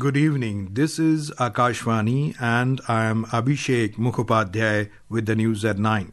Good evening. This is Akashvani and I am Abhishek Mukhopadhyay with the news at 9.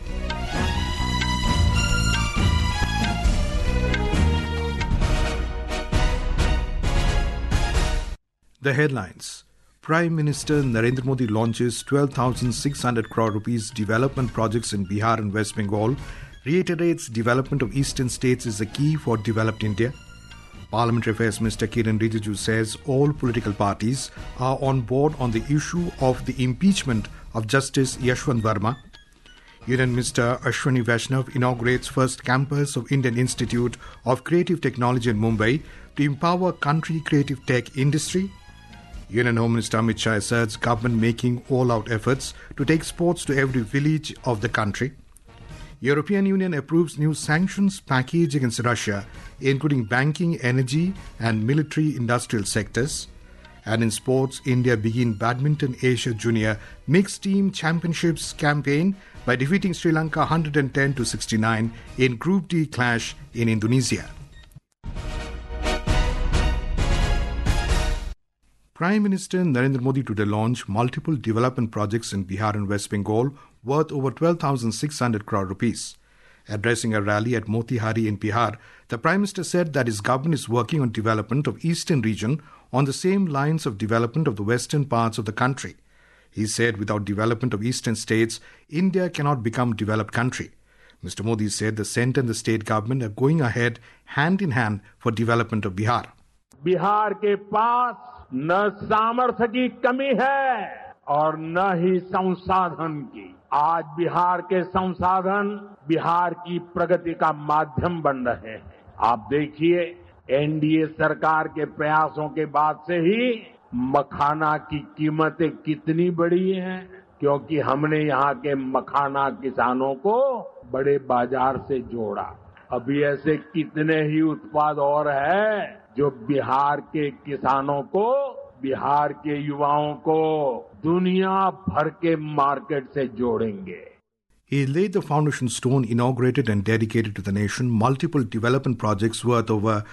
The headlines. Prime Minister Narendra Modi launches 12,600 crore rupees development projects in Bihar and West Bengal, reiterates development of eastern states is the key for developed India. Parliamentary Affairs Minister Kiren Rijiju says all political parties are on board on the issue of the impeachment of Justice Yashwant Verma. Union Minister Ashwini Vaishnav inaugurates first campus of Indian Institute of Creative Technology in Mumbai to empower country creative tech industry. Union Home Minister Amit Shah asserts government making all-out efforts to take sports to every village of the country. European Union approves new sanctions package against Russia, including banking, energy and military-industrial sectors. And in sports, India begin Badminton Asia Junior Mixed Team Championships campaign by defeating Sri Lanka 110-69 in Group D clash in Indonesia. Prime Minister Narendra Modi today launched multiple development projects in Bihar and West Bengal worth over 12,600 crore rupees. Addressing a rally at Motihari in Bihar, the Prime Minister said that his government is working on development of eastern region on the same lines of development of the western parts of the country. He said without development of eastern states, India cannot become a developed country. Mr. Modi said the centre and the state government are going ahead hand in hand for development of Bihar. Bihar के पास न सामर्थ्य की कमी है और न ही संसाधन की। आज बिहार के संसाधन बिहार की प्रगति का माध्यम बन रहे हैं। आप देखिए, एनडीए सरकार के प्रयासों के बाद से ही मखाना की कीमतें कितनी बढ़ी हैं, क्योंकि हमने यहाँ के मखाना किसानों को बड़े बाजार से जोड़ा। अभी ऐसे कितने ही उत्पाद और हैं जो बिहार के किसानों को, बिहार के युवाओं को दुनिया भर के मार्केट से जोड़ेंगे. He laid the foundation stone, inaugurated and dedicated to the nation multiple development projects worth over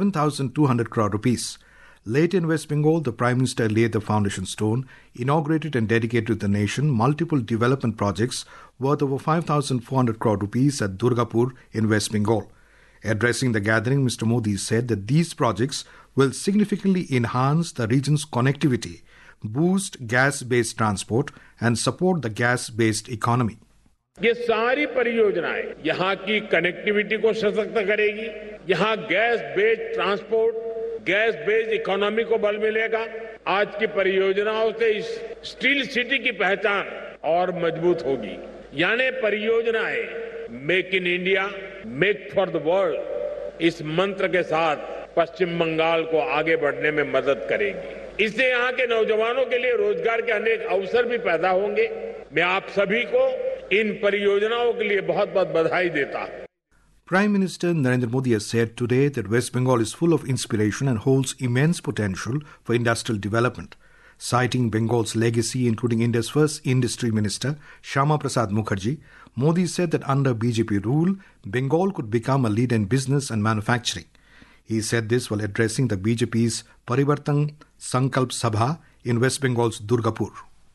7,200 crore rupees. Late in West Bengal, the Prime Minister laid the foundation stone, inaugurated and dedicated to the nation multiple development projects worth over 5,400 crore rupees at Durgapur in West Bengal. Addressing the gathering, Mr. Modi said that these projects will significantly enhance the region's connectivity, boost gas-based transport and support the gas-based economy. ये सारी परियोजनाएं यहाँ की connectivity को सशक्त करेगी, यहाँ gas based transport, gas based economy को बल मिलेगा. आज की परियोजनाओं से इस स्टील सिटी की पहचान और मजबूत होगी. यानी परियोजनाएं make in India, make for the world, इस मंत्र के साथ पश्चिम बंगाल को आगे बढ़ने में मदद करेगी. इससे यहाँ के नौजवानों के लिए रोजगार के अनेक अवसर भी पैदा होंगे. मैं आप सभी को इन परियोजनाओं के लिए बहुत-बहुत बधाई देता हूं. Prime Minister Narendra Modi has said today that West Bengal is full of inspiration and holds immense potential for industrial development. Citing Bengal's legacy, including India's first industry minister, Shyama Prasad Mukherjee, Modi said that under BJP rule, Bengal could become a leader in business and manufacturing. He said this while addressing the BJP's Parivartan Sankalp Sabha in West Bengal's Durgapur.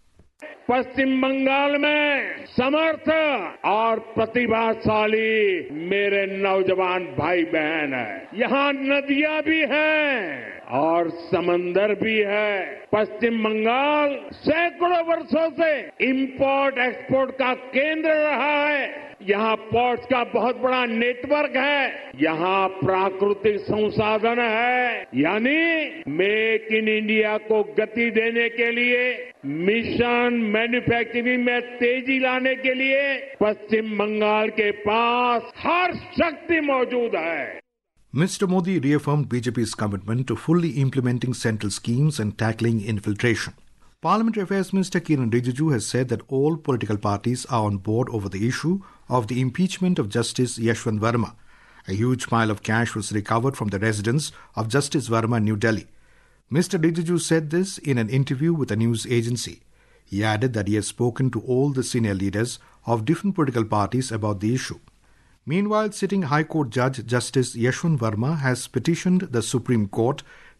पश्चिम बंगाल में समर्थ और प्रतिभाशाली मेरे नौजवान भाई बहन हैं. यहाँ नदियां भी हैं और समंदर भी है. पश्चिम बंगाल सैकड़ों वर्षों से इंपोर्ट एक्सपोर्ट का केंद्र रहा है. यहाँ पोर्ट्स का बहुत बड़ा नेटवर्क है. यहाँ प्राकृतिक संसाधन है. यानी मेक इन इंडिया को गति देने के लिए, मिशन मैन्युफैक्चरिंग में तेजी लाने के लिए पश्चिम बंगाल के पास हर शक्ति मौजूद है. Mr. Modi reaffirmed BJP's commitment to fully implementing central schemes and tackling infiltration. Parliamentary Affairs Minister Kiren Rijiju has said that all political parties are on board over the issue of the impeachment of Justice Yashwant Verma. A huge pile of cash was recovered from the residence of Justice Verma in New Delhi. Mr. Rijiju said this in an interview with a news agency. He added that he has spoken to all the senior leaders of different political parties about the issue. Meanwhile, sitting High Court Judge Justice Yashwant Verma has petitioned the Supreme Court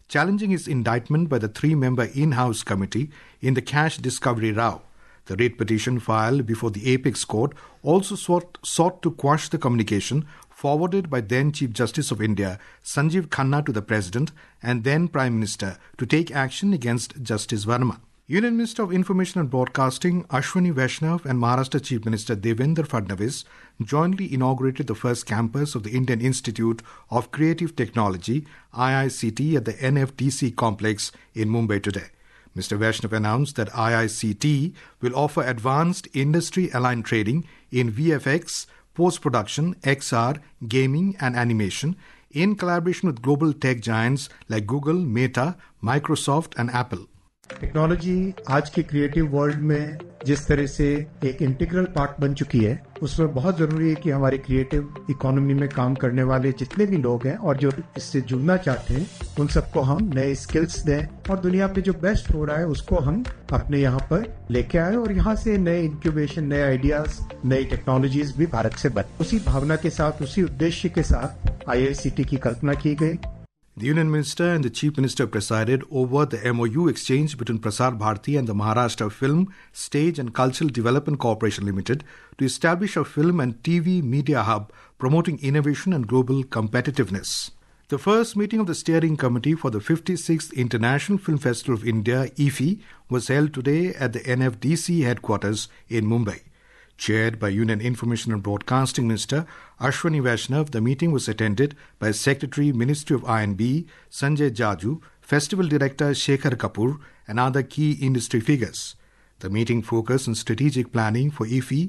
challenging his indictment by the three-member in-house committee in the cash discovery row. The writ petition filed before the Apex Court also sought to quash the communication forwarded by then Chief Justice of India Sanjeev Khanna to the President and then Prime Minister to take action against Justice Verma. Union Minister of Information and Broadcasting Ashwini Vaishnav and Maharashtra Chief Minister Devendra Fadnavis jointly inaugurated the first campus of the Indian Institute of Creative Technology IICT at the NFDC complex in Mumbai today. Mr. Vaishnav announced that IICT will offer advanced industry-aligned training in VFX, post-production, XR, gaming and animation in collaboration with global tech giants like Google, Meta, Microsoft and Apple. Technology आज के creative world में जिस तरह से एक integral part बन चुकी है, उसमें बहुत जरूरी है कि हमारे क्रिएटिव इकोनॉमी में काम करने वाले जितने भी लोग हैं और जो इससे जुड़ना चाहते हैं, उन सबको हम नए स्किल्स दें और दुनिया पे जो बेस्ट हो रहा है उसको हम अपने यहाँ पर लेके आए और यहाँ से नए इंक्यूबेशन, नए आइडियाज, नई टेक्नोलॉजीज भी भारत से बने। उसी भावना के साथ, उसी उद्देश्य के साथ IICT की कल्पना की गई। The Union Minister and the Chief Minister presided over the MOU exchange between Prasar Bharati and the Maharashtra Film, Stage and Cultural Development Corporation Limited to establish a film and TV media hub promoting innovation and global competitiveness. The first meeting of the steering committee for the 56th International Film Festival of India, IFFI, was held today at the NFDC headquarters in Mumbai. Chaired by Union Information and Broadcasting Minister Ashwini Vaishnav, the meeting was attended by Secretary, Ministry of I&B, Sanjay Jaju, Festival Director Shekhar Kapoor and other key industry figures. The meeting focused on strategic planning for IFFI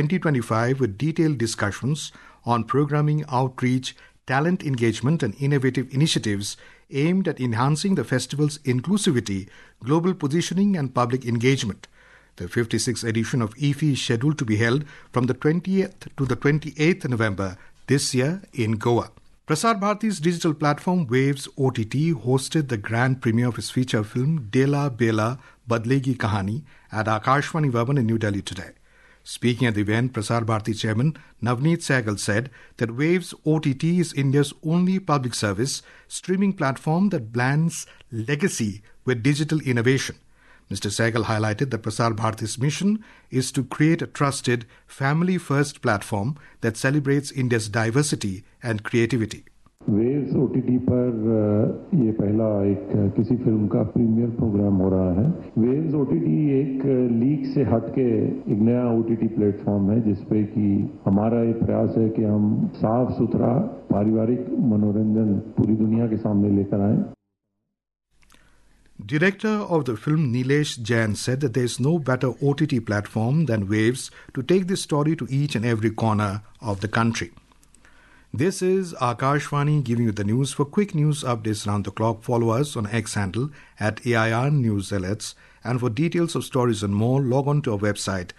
2025 with detailed discussions on programming, outreach, talent engagement and innovative initiatives aimed at enhancing the festival's inclusivity, global positioning and public engagement. The 56th edition of IFFI is scheduled to be held from the 20th to the 28th November this year in Goa. Prasar Bharati's digital platform Waves OTT hosted the grand premiere of its feature film Dela Bela Badlegi Kahani at Akashvani Bhavan in New Delhi today. Speaking at the event, Prasar Bharati Chairman Navneet Sehgal said that Waves OTT is India's only public service streaming platform that blends legacy with digital innovation. Mr. Sehgal highlighted that Prasar Bharati's mission is to create a trusted, family-first platform that celebrates India's diversity and creativity. Waves OTT पर ये पहला एक किसी film का premiere programme हो रहा है। Waves OTT एक लीक से हटके एक नया OTT प्लेटफॉर्म है जिसपे कि हमारा ये प्रयास है कि हम साफ सुथरा पारिवारिक मनोरंजन पूरी दुनिया के सामने लेकर आए। Director of the film Nilesh Jain said that there is no better OTT platform than Waves to take this story to each and every corner of the country. This is Akashvani giving you the news. For quick news updates around the clock, follow us on X handle at AIR News Alerts. And for details of stories and more, log on to our website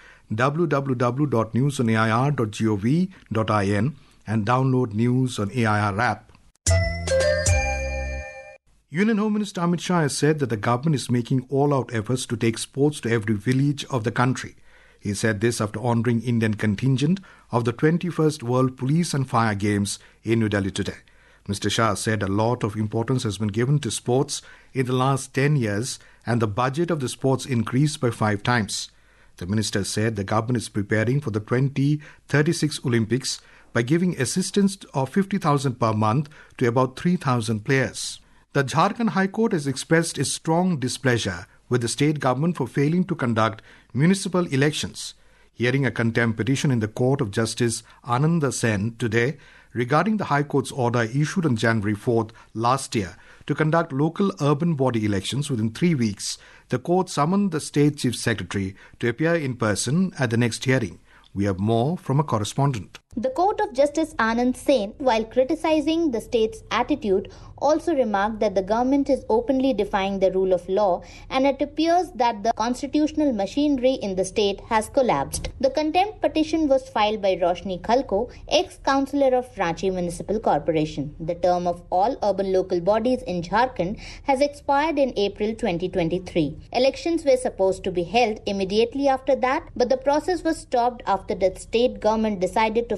www.newsonair.gov.in and download News on AIR app. Union Home Minister Amit Shah has said that the government is making all-out efforts to take sports to every village of the country. He said this after honouring Indian contingent of the 21st World Police and Fire Games in New Delhi today. Mr. Shah said a lot of importance has been given to sports in the last 10 years and the budget of the sports increased by 5 times. The minister said the government is preparing for the 2036 Olympics by giving assistance of 50,000 per month to about 3,000 players. The Jharkhand High Court has expressed its strong displeasure with the state government for failing to conduct municipal elections. Hearing a contempt petition in the Court of Justice Ananda Sen today regarding the High Court's order issued on January 4th last year to conduct local urban body elections within 3 weeks, the court summoned the State Chief Secretary to appear in person at the next hearing. We have more from a correspondent. The Court of Justice Anand Sen, while criticizing the state's attitude, also remarked that the government is openly defying the rule of law and it appears that the constitutional machinery in the state has collapsed. The contempt petition was filed by Roshni Khalko, ex-councillor of Ranchi Municipal Corporation. The term of all urban local bodies in Jharkhand has expired in April 2023. Elections were supposed to be held immediately after that, but the process was stopped after the state government decided to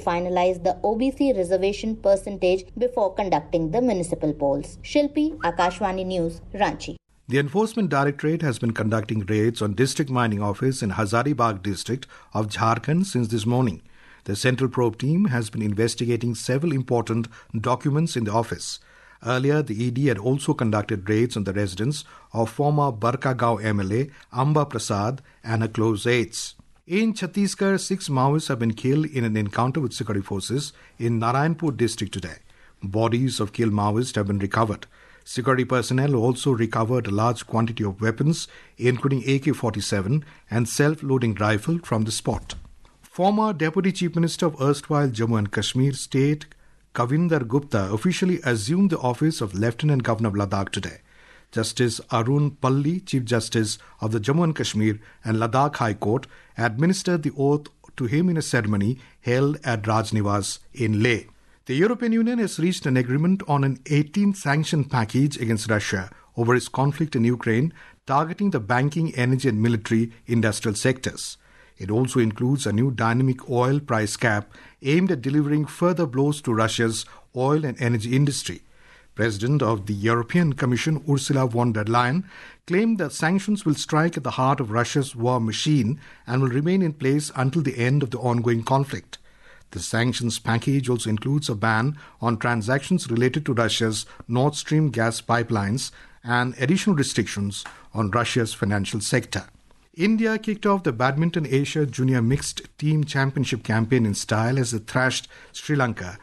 finalize the OBC reservation percentage before conducting the municipal polls. Shilpi, Akashvani News, Ranchi. The Enforcement Directorate has been conducting raids on District Mining Office in Hazaribagh district of Jharkhand since this morning. The Central Probe Team has been investigating several important documents in the office. Earlier, the ED had also conducted raids on the residence of former Barkagaon MLA Amba Prasad and her close aides. In Chhattisgarh, 6 Maoists have been killed in an encounter with security forces in Narayanpur district today. Bodies of killed Maoists have been recovered. Security personnel also recovered a large quantity of weapons, including AK-47 and self-loading rifle from the spot. Former Deputy Chief Minister of erstwhile Jammu and Kashmir State, Kavinder Gupta, officially assumed the office of Lieutenant Governor of Ladakh today. Justice Arun Palli, Chief Justice of the Jammu and Kashmir and Ladakh High Court, administered the oath to him in a ceremony held at Raj Niwas in Leh. The European Union has reached an agreement on an 18th sanction package against Russia over its conflict in Ukraine, targeting the banking, energy and military industrial sectors. It also includes a new dynamic oil price cap aimed at delivering further blows to Russia's oil and energy industry. President of the European Commission, Ursula von der Leyen, claimed that sanctions will strike at the heart of Russia's war machine and will remain in place until the end of the ongoing conflict. The sanctions package also includes a ban on transactions related to Russia's Nord Stream gas pipelines and additional restrictions on Russia's financial sector. India kicked off the Badminton Asia Junior Mixed Team Championship campaign in style as it thrashed Sri Lanka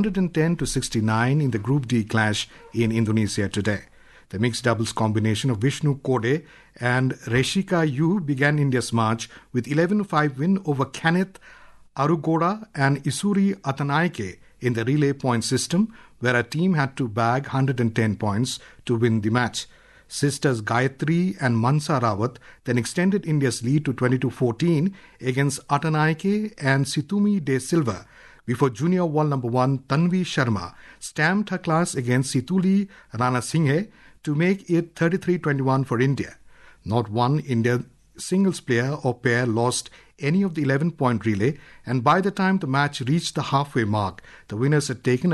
110-69 in the Group D clash in Indonesia today. The mixed doubles combination of Vishnu Kode and Reshika Yu began India's march with 11-5 win over Kenneth Arugoda and Isuri Atanaike in the relay point system, where a team had to bag 110 points to win the match. Sisters Gayatri and Mansa Rawat then extended India's lead to 22-14 against Atanaike and Situmi De Silva, before junior world number 1 Tanvi Sharma stamped her class against Situli Ranasinghe to make it 33-21 for India. Not one Indian singles player or pair lost any of the 11-point relay, and by the time the match reached the halfway mark, the winners had taken a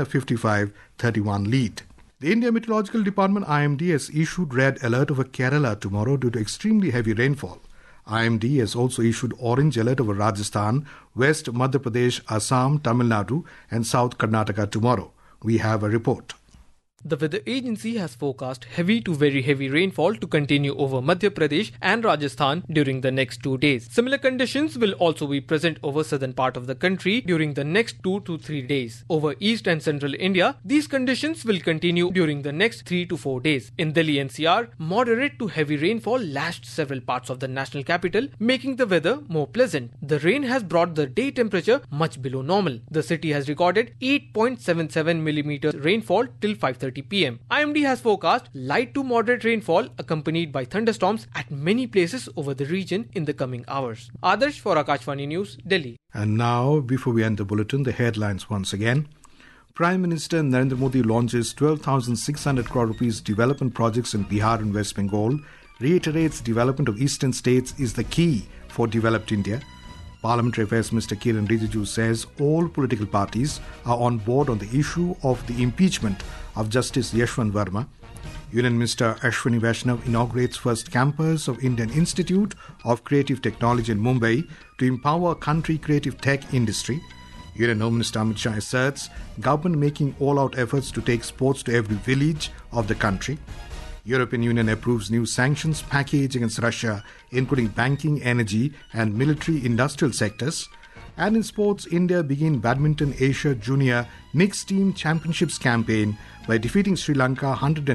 55-31 lead. The India Meteorological Department IMD has issued red alert over Kerala tomorrow due to extremely heavy rainfall. IMD has also issued orange alert over Rajasthan, West Madhya Pradesh, Assam, Tamil Nadu and South Karnataka tomorrow. We have a report. The weather agency has forecast heavy to very heavy rainfall to continue over Madhya Pradesh and Rajasthan during the next 2 days. Similar conditions will also be present over southern part of the country during the next 2 to 3 days. Over east and central India, these conditions will continue during the next 3 to 4 days. In Delhi NCR, moderate to heavy rainfall lashed several parts of the national capital, making the weather more pleasant. The rain has brought the day temperature much below normal. The city has recorded 8.77 mm rainfall till 5:30 p.m. IMD has forecast light to moderate rainfall accompanied by thunderstorms at many places over the region in the coming hours. Adarsh for Akashvani News, Delhi. And now, before we end the bulletin, the headlines once again. Prime Minister Narendra Modi launches 12,600 crore rupees development projects in Bihar and West Bengal, reiterates development of eastern states is the key for developed India. Parliamentary Affairs Minister Kiran Rijiju says all political parties are on board on the issue of the impeachment of Justice Yashwant Verma. Union Minister Ashwini Vaishnav inaugurates first campus of Indian Institute of Creative Technology in Mumbai to empower country creative tech industry. Union Home Minister Amit Shah asserts government making all-out efforts to take sports to every village of the country. European Union approves new sanctions package against Russia, including banking, energy and military industrial sectors. And in sports, India begin Badminton Asia Junior Mixed Team Championships campaign by defeating Sri Lanka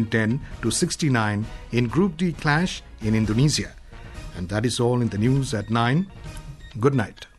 110-69 in Group D clash in Indonesia. And that is all in the news at 9. Good night.